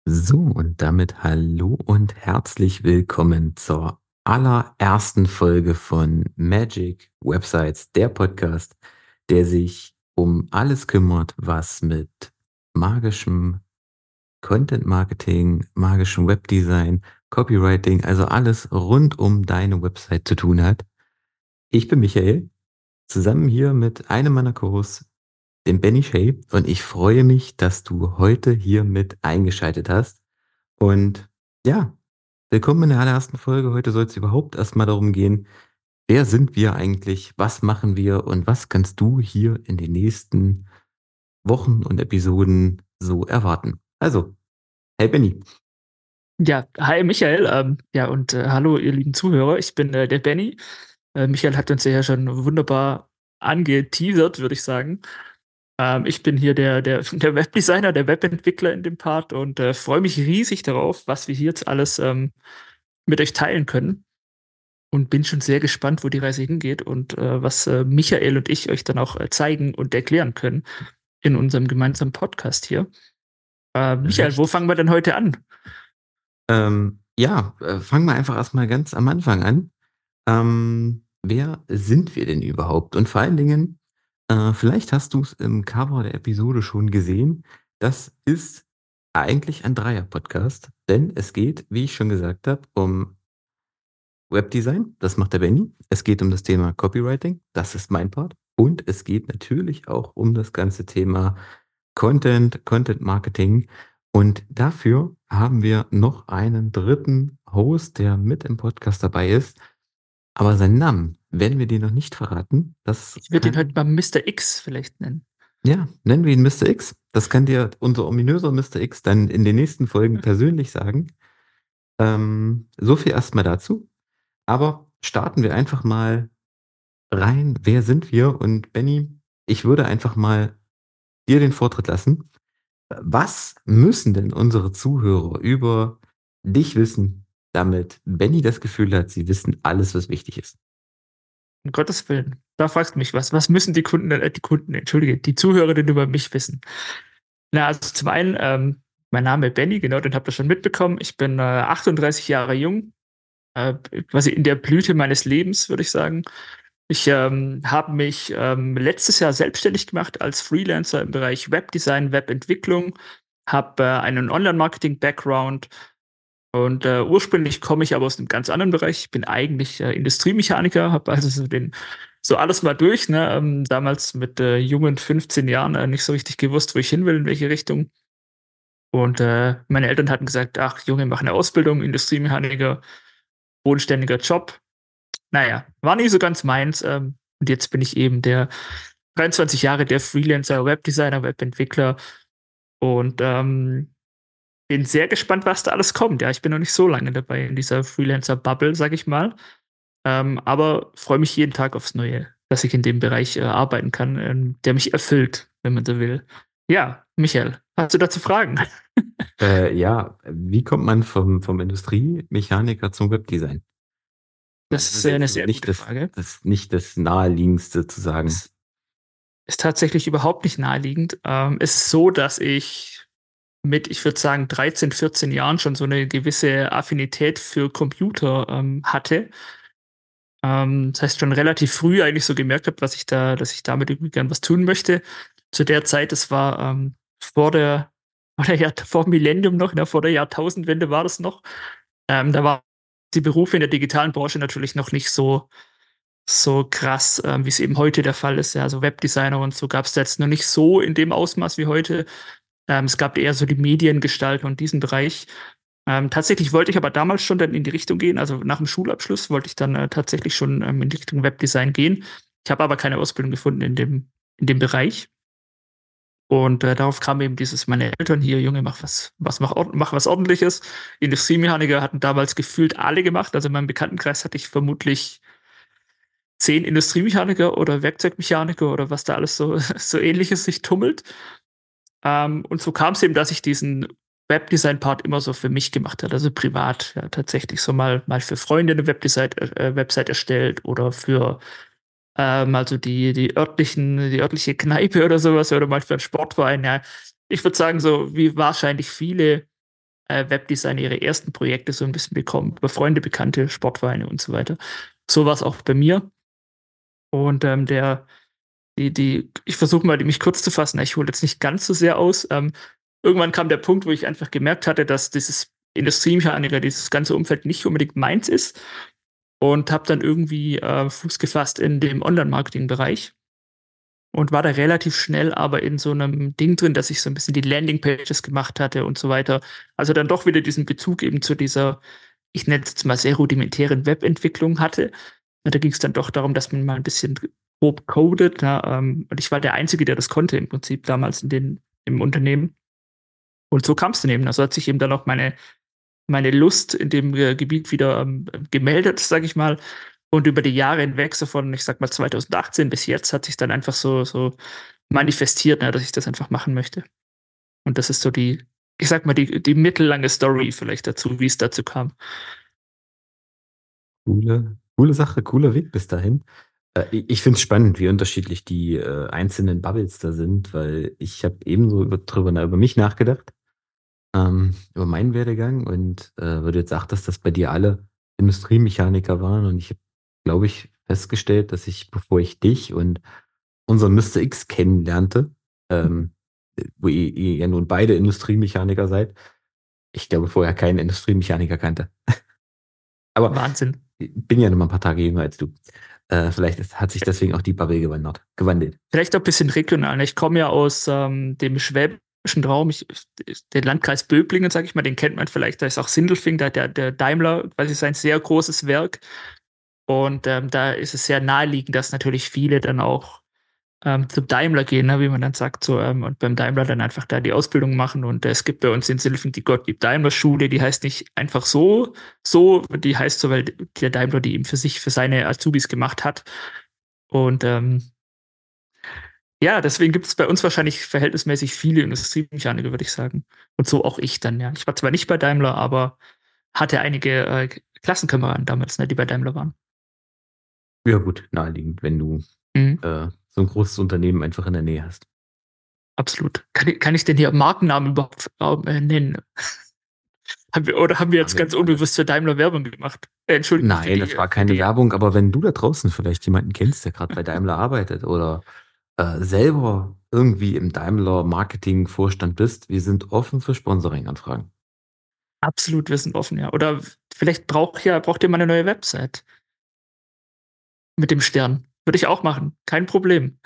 So, und damit hallo und herzlich willkommen zur allerersten Folge von Magic Websites, der Podcast, der sich um alles kümmert, was mit magischem Content Marketing, magischem Webdesign, Copywriting, also alles rund um deine Website zu tun hat. Ich bin Michael, zusammen hier mit einem meiner Co-Hosts, dem Benny Shay, und ich freue mich, dass du heute hier mit eingeschaltet hast. Und ja, willkommen in der allerersten Folge. Heute soll es überhaupt erstmal darum gehen, wer sind wir eigentlich, was machen wir und was kannst du hier in den nächsten Wochen und Episoden so erwarten. Also, hey Benny. Ja, hi Michael, ja und hallo ihr lieben Zuhörer, ich bin der Benny. Michael hat uns ja schon wunderbar angeteasert, würde ich sagen. Ich bin hier der Webdesigner, der Webentwickler in dem Part und freue mich riesig darauf, was wir hier jetzt alles mit euch teilen können und bin schon sehr gespannt, wo die Reise hingeht und was Michael und ich euch dann auch zeigen und erklären können in unserem gemeinsamen Podcast hier. Michael, wo fangen Richtig. wir denn heute an? Fangen wir einfach erstmal ganz am Anfang an. Wer sind wir denn überhaupt? Und vor allen Dingen, vielleicht hast du es im Cover der Episode schon gesehen. Das ist eigentlich ein Dreier-Podcast, denn es geht, wie ich schon gesagt habe, um Webdesign, das macht der Benny. Es geht um das Thema Copywriting, das ist mein Part. Und es geht natürlich auch um das ganze Thema Content Marketing. Und dafür haben wir noch einen dritten Host, der mit im Podcast dabei ist. Aber seinen Namen werden wir dir noch nicht verraten. Das Ich würde ihn heute kann, mal Mr. X vielleicht nennen. ja, nennen wir ihn Mr. X. Das kann dir unser ominöser Mr. X dann in den nächsten Folgen persönlich sagen. So viel erstmal dazu. Aber starten wir einfach mal rein. Wer sind wir? Und Benny, ich würde einfach mal dir den Vortritt lassen. Was müssen denn unsere Zuhörer über dich wissen, damit Benny das Gefühl hat, sie wissen alles, was wichtig ist? Um Gottes Willen. Da fragst du mich was. Was müssen Entschuldige, die Zuhörer denn über mich wissen? Na, also zum einen, mein Name ist Benny, genau, den habt ihr schon mitbekommen. Ich bin 38 Jahre jung, quasi in der Blüte meines Lebens, würde ich sagen. Ich habe mich letztes Jahr selbstständig gemacht als Freelancer im Bereich Webdesign, Webentwicklung, habe einen Online-Marketing-Background und ursprünglich komme ich aber aus einem ganz anderen Bereich. Ich bin eigentlich Industriemechaniker, habe also so alles mal durch. Ne? Damals mit jungen 15 Jahren nicht so richtig gewusst, wo ich hin will, in welche Richtung. Und meine Eltern hatten gesagt, ach Junge, mach eine Ausbildung, Industriemechaniker, bodenständiger Job. Naja, war nie so ganz meins. Und jetzt bin ich eben der 23 Jahre der Freelancer, Webdesigner, Webentwickler und bin sehr gespannt, was da alles kommt. Ja, ich bin noch nicht so lange dabei in dieser Freelancer-Bubble, sag ich mal. Aber freue mich jeden Tag aufs Neue, dass ich in dem Bereich arbeiten kann, der mich erfüllt, wenn man so will. Ja, Michael, hast du dazu Fragen? Ja, wie kommt man vom Industriemechaniker zum Webdesign? Ich meine, Das das ist ist jetzt eine so sehr nicht gute Frage. nicht das Naheliegendste zu sagen. Es ist tatsächlich überhaupt nicht naheliegend. Es ist so, dass ich mit, ich würde sagen, 13, 14 Jahren schon so eine gewisse Affinität für Computer hatte. Das heißt, schon relativ früh eigentlich so gemerkt habe, dass ich damit irgendwie gern was tun möchte. Zu der Zeit, das war vor vor Millennium noch, ne, vor der Jahrtausendwende war das noch. Da war die Berufe in der digitalen Branche natürlich noch nicht so krass, wie es eben heute der Fall ist. Ja, also Webdesigner und so gab es jetzt noch nicht so in dem Ausmaß wie heute. Es gab eher so die Mediengestaltung und diesen Bereich. Tatsächlich wollte ich aber damals schon dann in die Richtung gehen. Also nach dem Schulabschluss wollte ich dann tatsächlich schon in die Richtung Webdesign gehen. Ich habe aber keine Ausbildung gefunden in dem Bereich. Und darauf kam eben meine Eltern hier, Junge, mach was Ordentliches. Industriemechaniker hatten damals gefühlt alle gemacht. Also in meinem Bekanntenkreis hatte ich vermutlich 10 Industriemechaniker oder Werkzeugmechaniker oder was da alles so, so ähnliches sich tummelt. Und so kam es eben, dass ich diesen Webdesign-Part immer so für mich gemacht habe, also privat, ja, tatsächlich so mal für Freunde eine Website erstellt oder für mal so die örtliche Kneipe oder sowas oder mal für einen Sportverein. Ja, ich würde sagen, so wie wahrscheinlich viele Webdesigner ihre ersten Projekte so ein bisschen bekommen, über Freunde, Bekannte, Sportvereine und so weiter. So war es auch bei mir. Und ich versuche mal, mich kurz zu fassen. Ich hole jetzt nicht ganz so sehr aus. Irgendwann kam der Punkt, wo ich einfach gemerkt hatte, dass dieses Industriemechaniker, dieses ganze Umfeld nicht unbedingt meins ist. Und habe dann irgendwie Fuß gefasst in dem Online-Marketing-Bereich und war da relativ schnell aber in so einem Ding drin, dass ich so ein bisschen die Landing-Pages gemacht hatte und so weiter. Also dann doch wieder diesen Bezug eben zu dieser, ich nenne es jetzt mal sehr rudimentären Webentwicklung hatte. Und da ging es dann doch darum, dass man mal ein bisschen grob codet. Ne? Und ich war der Einzige, der das konnte im Prinzip damals im Unternehmen. Und so kam es dann eben. Also hat sich eben dann auch meine Lust in dem Gebiet wieder gemeldet, sage ich mal. Und über die Jahre hinweg, so von, ich sag mal, 2018 bis jetzt, hat sich dann einfach so manifestiert, ne, dass ich das einfach machen möchte. Und das ist so ich sag mal, die mittellange Story vielleicht dazu, wie es dazu kam. Coole Sache, cooler Weg bis dahin. Ich finde es spannend, wie unterschiedlich die einzelnen Bubbles da sind, weil ich habe ebenso über mich nachgedacht, über meinen Werdegang und weil du jetzt sagtest, dass bei dir alle Industriemechaniker waren und ich habe, glaube ich, festgestellt, dass ich, bevor ich dich und unseren Mister X kennenlernte, ähm, wo ihr ja nun beide Industriemechaniker seid, ich glaube vorher keinen Industriemechaniker kannte. Aber Wahnsinn. ich bin ja noch mal ein paar Tage jünger als du. Vielleicht hat sich deswegen auch die Bubble gewandelt. Vielleicht auch ein bisschen regional. Ne? Ich komme ja aus dem schwäbischen Raum. Den Landkreis Böblingen, sage ich mal, den kennt man vielleicht. Da ist auch Sindelfing, da der Daimler, quasi sein sehr großes Werk. Und da ist es sehr naheliegend, dass natürlich viele dann auch zum Daimler gehen, ne, wie man dann sagt, so, und beim Daimler dann einfach da die Ausbildung machen. Und es gibt bei uns in Silfen die Gottlieb-Daimler-Schule, die heißt nicht einfach die heißt so, weil der Daimler die eben für seine Azubis gemacht hat. Und ja, deswegen gibt es bei uns wahrscheinlich verhältnismäßig viele Industriemechaniker, würde ich sagen. Und so auch ich dann, ja. Ich war zwar nicht bei Daimler, aber hatte einige Klassenkameraden damals, ne, die bei Daimler waren. Ja gut, naheliegend, wenn du Mhm. so ein großes Unternehmen einfach in der Nähe hast. Absolut. Kann ich denn hier Markennamen überhaupt nennen? Haben wir Haben jetzt wir ganz doch alle. unbewusst für Daimler Werbung gemacht? Entschuldigung Nein, das war für keine die. Werbung, aber wenn du da draußen vielleicht jemanden kennst, der gerade bei Daimler arbeitet oder selber irgendwie im Daimler Marketing-Vorstand bist, wir sind offen für Sponsoring-Anfragen. Absolut, wir sind offen, ja. Oder vielleicht braucht ihr mal eine neue Website mit dem Stern. Würde ich auch machen. Kein Problem.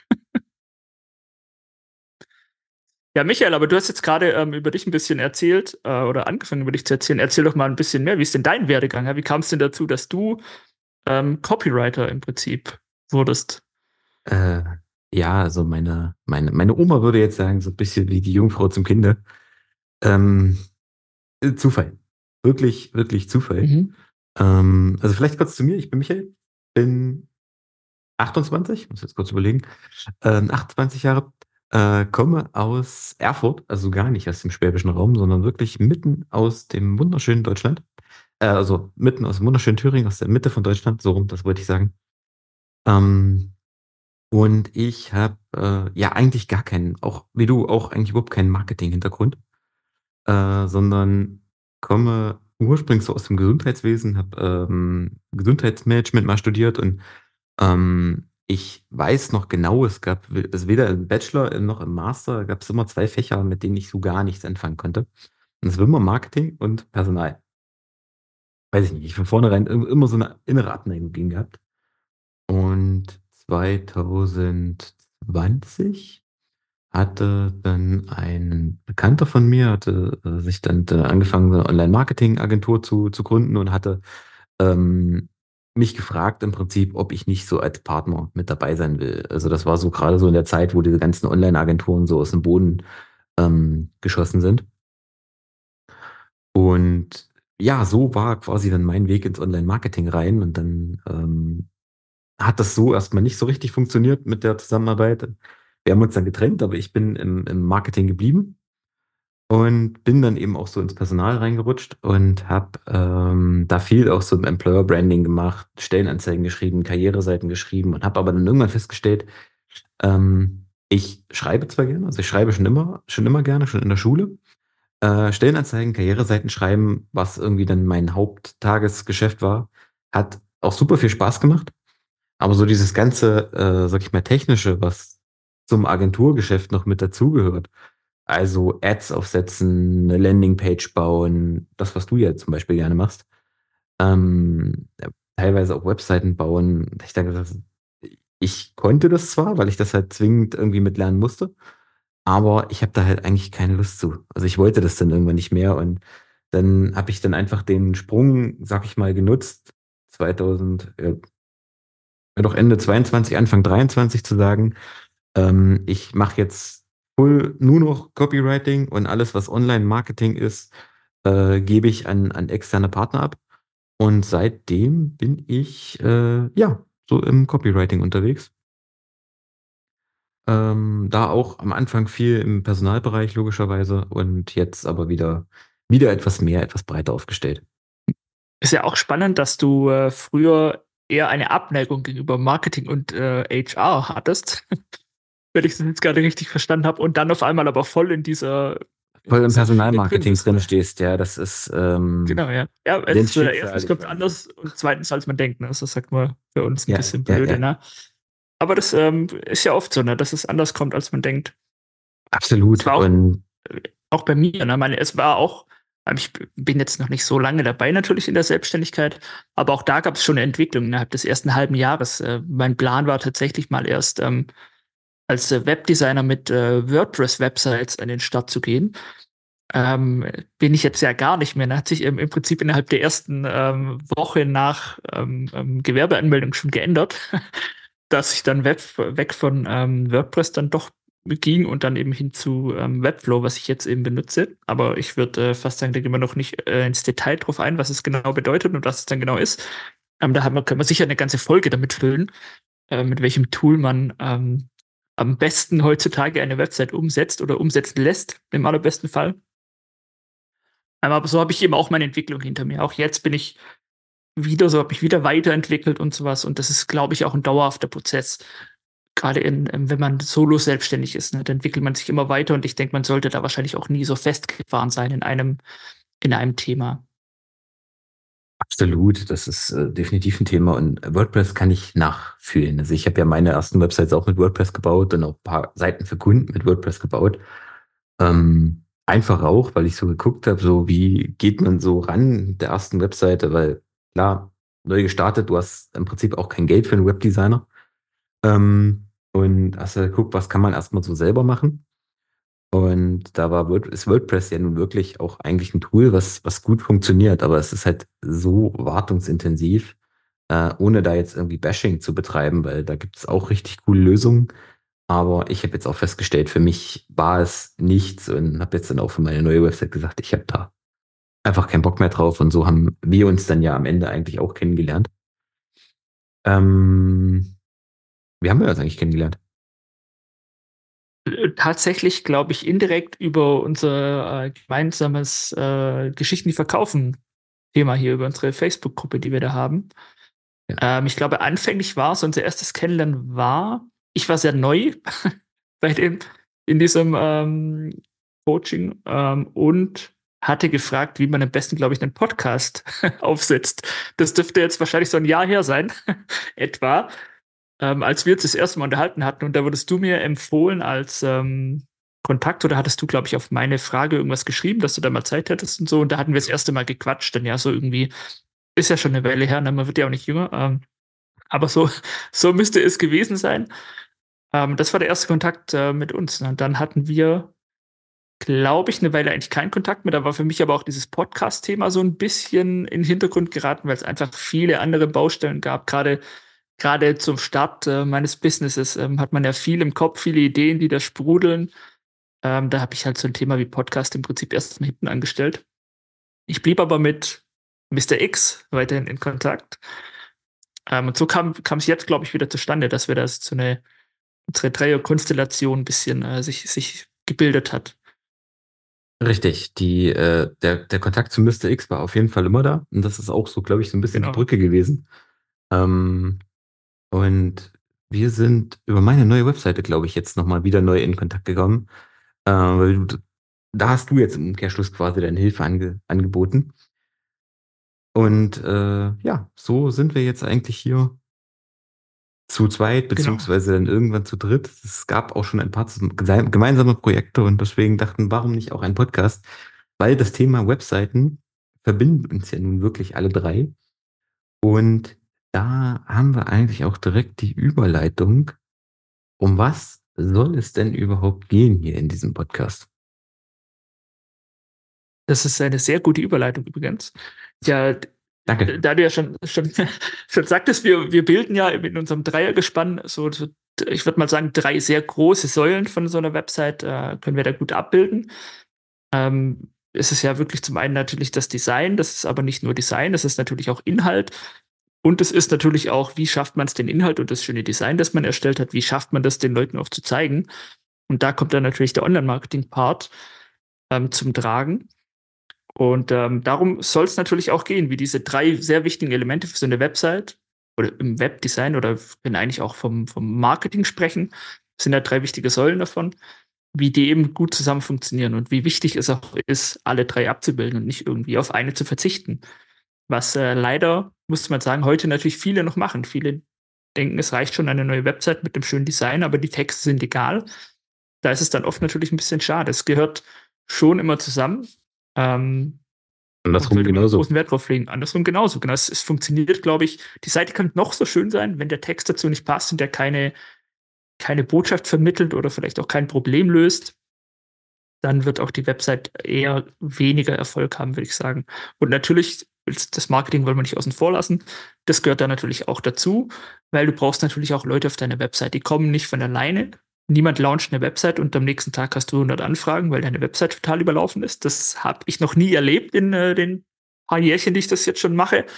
Ja, Michael, aber du hast jetzt gerade über dich ein bisschen erzählt oder angefangen über dich zu erzählen. Erzähl doch mal ein bisschen mehr. Wie ist denn dein Werdegang? Ja? Wie kam es denn dazu, dass du Copywriter im Prinzip wurdest? Äh, ja, also meine Oma würde jetzt sagen, so ein bisschen wie die Jungfrau zum Kinder. Ähm, Zufall. Wirklich, wirklich Zufall. Mhm. Also vielleicht kurz zu mir. Ich bin Michael, bin 28, muss jetzt kurz überlegen, 28 Jahre, komme aus Erfurt, also gar nicht aus dem schwäbischen Raum, sondern wirklich mitten aus dem wunderschönen Deutschland. Also mitten aus dem wunderschönen Thüringen, aus der Mitte von Deutschland, so rum, das wollte ich sagen. Ähm, und ich habe ja eigentlich gar keinen, auch wie du, auch eigentlich überhaupt keinen Marketing-Hintergrund, sondern komme ursprünglich so aus dem Gesundheitswesen, habe Gesundheitsmanagement mal studiert und ich weiß noch genau, es gab also weder im Bachelor noch im Master gab es immer 2 Fächer, mit denen ich so gar nichts anfangen konnte. Und das war immer Marketing und Personal. Weiß ich nicht, ich von vornherein immer so eine innere Abneigung gegen gehabt. Und 2020 hatte dann ein Bekannter von mir sich dann angefangen, so 'ne Online-Marketing-Agentur zu gründen und hatte, ähm, mich gefragt im Prinzip, ob ich nicht so als Partner mit dabei sein will. Also, das war so gerade so in der Zeit, wo diese ganzen Online-Agenturen so aus dem Boden, geschossen sind. Und ja, so war quasi dann mein Weg ins Online-Marketing rein und dann, hat das so erst mal nicht so richtig funktioniert mit der Zusammenarbeit. Wir haben uns dann getrennt, aber ich bin im Marketing geblieben und bin dann eben auch so ins Personal reingerutscht und habe, da viel auch so im Employer Branding gemacht, Stellenanzeigen geschrieben, Karriereseiten geschrieben und habe aber dann irgendwann festgestellt, ich schreibe zwar gerne, also ich schreibe schon immer gerne, schon in der Schule, Stellenanzeigen, Karriereseiten schreiben, was irgendwie dann mein Haupttagesgeschäft war, hat auch super viel Spaß gemacht. Aber so dieses ganze, sag ich mal, technische, was zum Agenturgeschäft noch mit dazugehört, also Ads aufsetzen, eine Landingpage bauen, das, was du ja zum Beispiel gerne machst, teilweise auch Webseiten bauen. Ich denke, ich konnte das zwar, weil ich das halt zwingend irgendwie mit lernen musste, aber ich habe da halt eigentlich keine Lust zu. Also ich wollte das dann irgendwann nicht mehr und dann habe ich dann einfach den Sprung, sag ich mal, genutzt, 2000, doch Ende 22, Anfang 23 zu sagen, ich mache jetzt full nur noch Copywriting und alles, was Online-Marketing ist, gebe ich an externe Partner ab. Und seitdem bin ich ja so im Copywriting unterwegs. Da auch am Anfang viel im Personalbereich logischerweise und jetzt aber wieder etwas mehr, etwas breiter aufgestellt. Ist ja auch spannend, dass du, früher eher eine Abneigung gegenüber Marketing und, HR hattest, wenn ich das jetzt gerade richtig verstanden habe und dann auf einmal aber voll in Voll im dieser Schiene drin Personalmarketing bist, drin ne? stehst, ja, das ist Genau, ja. Ja, den erstens Schicksal, ich kommt's weiß es. anders und zweitens, als man denkt, ne? Das sagt man für uns ein Ja, bisschen ja, blöde, ja. ne? Aber das, ist ja oft so, ne, dass es anders kommt, als man denkt. Es Absolut. war auch Und auch bei mir, ne? Meine, es war auch ich bin jetzt noch nicht so lange dabei natürlich in der Selbstständigkeit, aber auch da gab es schon eine Entwicklung innerhalb des ersten halben Jahres. Mein Plan war tatsächlich mal erst, als, Webdesigner mit, WordPress-Websites an den Start zu gehen. Bin ich jetzt ja gar nicht mehr. Da hat sich im Prinzip innerhalb der ersten, Woche nach, Gewerbeanmeldung schon geändert, dass ich dann weg von, WordPress dann doch ging und dann eben hin zu, Webflow, was ich jetzt eben benutze. Aber ich würde, fast sagen, da gehen wir noch nicht, ins Detail drauf ein, was es genau bedeutet und was es dann genau ist. Können wir sicher eine ganze Folge damit füllen, mit welchem Tool man, am besten heutzutage eine Website umsetzt oder umsetzen lässt, im allerbesten Fall. Aber so habe ich eben auch meine Entwicklung hinter mir. Auch jetzt bin ich wieder so habe ich wieder weiterentwickelt und so was. Und das ist, glaube ich, auch 'n dauerhafter Prozess. Grade wenn man solo selbstständig ist, ne, da entwickelt man sich immer weiter und ich denke, man sollte da wahrscheinlich auch nie so festgefahren sein in einem Thema. absolut, das ist definitiv ein Thema und WordPress kann ich nachfühlen. Also ich habe ja meine ersten Websites auch mit WordPress gebaut und auch ein paar Seiten für Kunden mit WordPress gebaut. Einfach auch, weil ich so geguckt habe, so wie geht man so ran mit der ersten Webseite, weil klar, neu gestartet, du hast im Prinzip auch kein Geld für einen Webdesigner. Und hast du geguckt, was kann man erstmal so selber machen. Und da ist WordPress ja nun wirklich auch eigentlich ein Tool, was gut funktioniert, aber es ist halt so wartungsintensiv, ohne da jetzt irgendwie Bashing zu betreiben, weil da gibt es auch richtig coole Lösungen. Aber ich habe jetzt auch festgestellt, für mich war es nichts und habe jetzt dann auch für meine neue Website gesagt, ich habe da einfach keinen Bock mehr drauf. Und so haben wir uns dann ja am Ende eigentlich auch kennengelernt. Ähm, Wie haben wir uns eigentlich kennengelernt? Tatsächlich glaube ich indirekt über unser, gemeinsames, Geschichten, die verkaufen Thema hier, über unsere Facebook-Gruppe, die wir da haben. Ja. Ich glaube, anfänglich war es unser erstes Kennenlernen war ich war sehr neu bei dem in diesem, Coaching, und hatte gefragt, wie man am besten, glaube ich, einen Podcast aufsetzt. Das dürfte jetzt wahrscheinlich so ein Jahr her sein, etwa, als wir uns das erste Mal unterhalten hatten. Und da wurdest du mir empfohlen als, Kontakt oder hattest du, glaube ich, auf meine Frage irgendwas geschrieben, dass du da mal Zeit hättest und so. Und da hatten wir das erste Mal gequatscht. Dann ja, so irgendwie ist ja schon eine Weile her, ne? Man wird ja auch nicht jünger. Aber so so müsste es gewesen sein. Das war der erste Kontakt, mit uns, ne? Und dann hatten wir, glaube ich, 'ne Weile eigentlich keinen Kontakt mehr. Da war für mich aber auch dieses Podcast-Thema so 'n bisschen in 'n Hintergrund geraten, weil's einfach viele andere Baustellen gab. Grade zum Start, meines Businesses, hat man ja viel im Kopf, viele Ideen, die da sprudeln. Da habe ich halt so 'n Thema wie Podcast im Prinzip erst mal hinten angestellt. Ich blieb aber mit Mister X weiterhin in Kontakt. Und so kam's jetzt, glaube ich, wieder zustande, dass wir das so 'ne unsere Dreierkonstellation 'n bisschen, sich gebildet hat. Richtig, der Kontakt zu Mister X war auf jeden Fall immer da. Und das ist auch so, glaube ich, so ein bisschen die Genau. Brücke gewesen. Ähm, und wir sind über meine neue Webseite, glaube ich, jetzt nochmal wieder neu in Kontakt gekommen, weil da hast du jetzt im Umkehrschluss quasi deine Hilfe angeboten. Und ja, so sind wir jetzt eigentlich hier zu zweit, Genau. beziehungsweise dann irgendwann zu dritt. Es gab auch schon ein paar gemeinsame Projekte und deswegen dachten, warum nicht auch ein Podcast? Weil das Thema Webseiten verbindet uns ja nun wirklich alle drei. Und da haben wir eigentlich auch direkt die Überleitung. Um was soll es denn überhaupt gehen hier in diesem Podcast? Das ist eine sehr gute Überleitung übrigens. Ja, Danke. da du ja schon sagtest, wir bilden ja in unserem Dreiergespann so, ich würde mal sagen, drei sehr große Säulen von so einer Website, können wir da gut abbilden. Es ist ja wirklich zum einen natürlich das Design, das ist aber nicht nur Design, das ist natürlich auch Inhalt. Und es ist natürlich auch, wie schafft man es, den Inhalt und das schöne Design, das man erstellt hat, wie schafft man das, den Leuten auch zu zeigen? Und da kommt dann natürlich der Online-Marketing-Part zum Tragen. Und darum soll es natürlich auch gehen, wie diese drei sehr wichtigen Elemente für so eine Website oder im Webdesign oder wir können eigentlich auch vom Marketing sprechen, das sind ja drei wichtige Säulen davon, wie die eben gut zusammen funktionieren und wie wichtig es auch ist, alle drei abzubilden und nicht irgendwie auf eine zu verzichten. Was leider, muss man sagen, heute natürlich viele noch machen. Viele denken, es reicht schon eine neue Website mit dem schönen Design, aber die Texte sind egal. Da ist es dann oft natürlich ein bisschen schade. Es gehört schon immer zusammen. Und Andersrum sollte man genauso. großen Wert drauf legen. Andersrum genauso. Genau, es funktioniert, glaube ich. Die Seite kann noch so schön sein, wenn der Text dazu nicht passt und der keine Botschaft vermittelt oder vielleicht auch kein Problem löst, dann wird auch die Website eher weniger Erfolg haben, würde ich sagen. Und natürlich, das Marketing wollen wir nicht außen vor lassen. Das gehört da natürlich auch dazu, weil du brauchst natürlich auch Leute auf deiner Website. Die kommen nicht von alleine. Niemand launcht eine Website und am nächsten Tag hast du 100 Anfragen, weil deine Website total überlaufen ist. Das habe ich noch nie erlebt in den paar Jährchen, die ich das jetzt schon mache.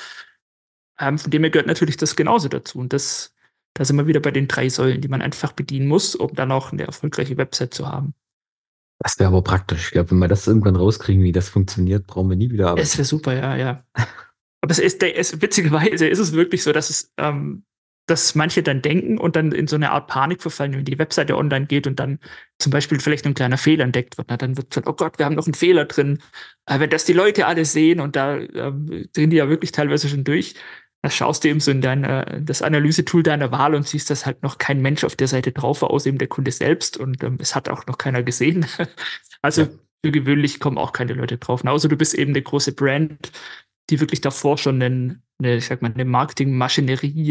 Von dem her gehört natürlich das genauso dazu. Und da sind wir wieder bei den drei Säulen, die man einfach bedienen muss, um dann auch eine erfolgreiche Website zu haben. Das wäre aber praktisch. Ich glaube, wenn wir das irgendwann rauskriegen, wie das funktioniert, brauchen wir nie wieder Es arbeiten. wäre super, ja, ja. Aber witzigerweise ist es wirklich so, dass manche dann denken und dann in so eine Art Panik verfallen, wenn die Webseite online geht und dann zum Beispiel vielleicht ein kleiner Fehler entdeckt wird. Na, dann wird schon, oh Gott, wir haben noch einen Fehler drin. Aber wenn das die Leute alle sehen und da drehen die ja wirklich teilweise schon durch, da schaust du eben so in das Analysetool deiner Wahl und siehst, dass halt noch kein Mensch auf der Seite drauf war, außer eben der Kunde selbst und es hat auch noch keiner gesehen. Also Ja, für gewöhnlich kommen auch keine Leute drauf. Na, außer du bist eben eine große Brand, die wirklich davor schon ich sag mal, eine Marketingmaschinerie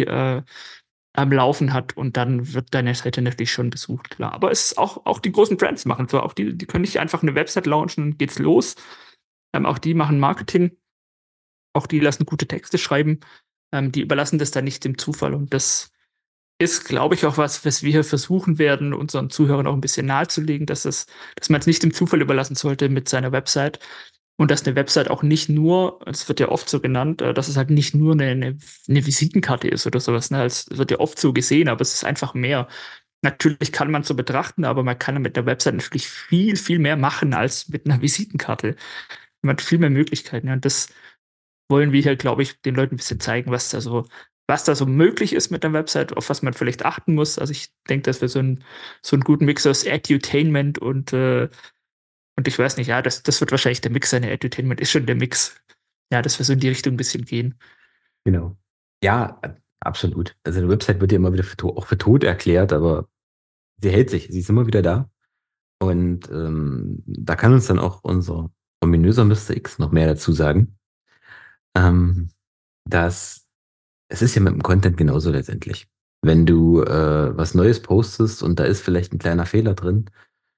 am Laufen hat und dann wird deine Seite natürlich schon besucht, klar. Aber es ist auch die großen Brands machen so, auch die können nicht einfach eine Website launchen und geht's los. Auch die machen Marketing, auch die lassen gute Texte schreiben, die überlassen das dann nicht dem Zufall und das ist, glaube ich, auch was wir hier versuchen werden, unseren Zuhörern auch ein bisschen nahezulegen, dass man es nicht dem Zufall überlassen sollte mit seiner Website, und dass eine Website auch nicht nur, es wird ja oft so genannt, dass es halt nicht nur eine Visitenkarte ist oder sowas. Ne? Es wird ja oft so gesehen, aber es ist einfach mehr. Natürlich kann man es so betrachten, aber man kann mit der Website natürlich viel, viel mehr machen als mit einer Visitenkarte. Man hat viel mehr Möglichkeiten. Ja. Und das wollen wir hier, glaube ich, den Leuten ein bisschen zeigen, was da so möglich ist mit der Website, auf was man vielleicht achten muss. Also ich denke, dass wir so einen guten Mix aus Edutainment und ich weiß nicht, ja, das wird wahrscheinlich der Mix sein. Der Edutainment ist schon der Mix. Ja, dass wir so in die Richtung ein bisschen gehen. genau. Ja, absolut. Also eine Website wird ja immer wieder auch für tot erklärt, aber sie hält sich. Sie ist immer wieder da. Und da kann uns dann auch unser ominöser Mister X noch mehr dazu sagen. Ähm, dass es ist ja mit dem Content genauso letztendlich. Wenn du was Neues postest und da ist vielleicht ein kleiner Fehler drin,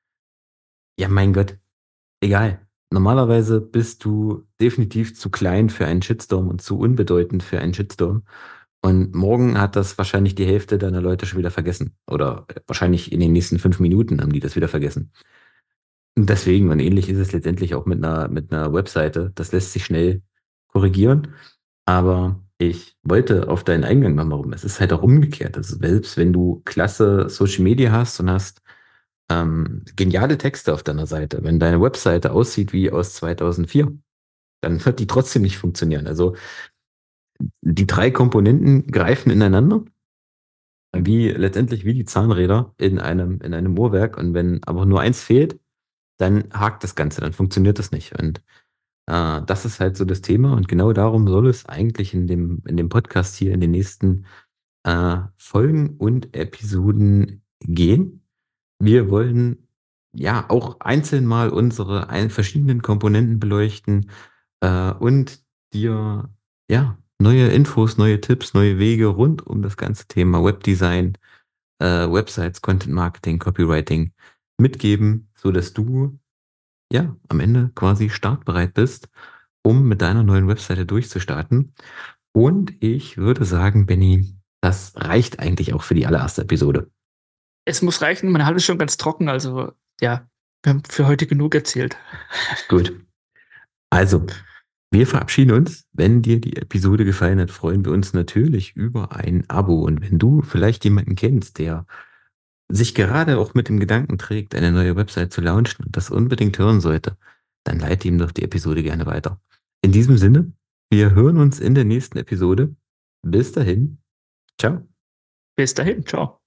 ja mein Gott, egal. Normalerweise bist du definitiv zu klein für einen Shitstorm und zu unbedeutend für einen Shitstorm. Und morgen hat das wahrscheinlich die Hälfte deiner Leute schon wieder vergessen. Oder wahrscheinlich in den nächsten 5 Minuten haben die das wieder vergessen. Und deswegen, und ähnlich ist es letztendlich auch mit einer Webseite. Das lässt sich schnell korrigieren. Aber ich wollte auf deinen Eingang nochmal rum. Es ist halt auch umgekehrt. Also selbst wenn du klasse Social Media hast und hast geniale Texte auf deiner Seite, wenn deine Webseite aussieht wie aus 2004, dann wird die trotzdem nicht funktionieren. Also die drei Komponenten greifen ineinander, letztendlich wie die Zahnräder in einem Uhrwerk. Und wenn aber nur eins fehlt, dann hakt das Ganze, dann funktioniert das nicht. Und das ist halt so das Thema und genau darum soll es eigentlich in dem Podcast hier in den nächsten Folgen und Episoden gehen. Wir wollen ja auch einzeln mal unsere verschiedenen Komponenten beleuchten und dir ja neue Infos, neue Tipps, neue Wege rund um das ganze Thema Webdesign, Websites, Content Marketing, Copywriting mitgeben, so dass du ja am Ende quasi startbereit bist, um mit deiner neuen Webseite durchzustarten. Und ich würde sagen, Benny, das reicht eigentlich auch für die allererste Episode. Es muss reichen, man hat es schon ganz trocken, also ja, wir haben für heute genug erzählt. Gut. Also, wir verabschieden uns. Wenn dir die Episode gefallen hat, freuen wir uns natürlich über ein Abo. Und wenn du vielleicht jemanden kennst, der sich gerade auch mit dem Gedanken trägt, eine neue Website zu launchen und das unbedingt hören sollte, dann leite ihm doch die Episode gerne weiter. In diesem Sinne, wir hören uns in der nächsten Episode. Bis dahin. Ciao. Bis dahin, ciao.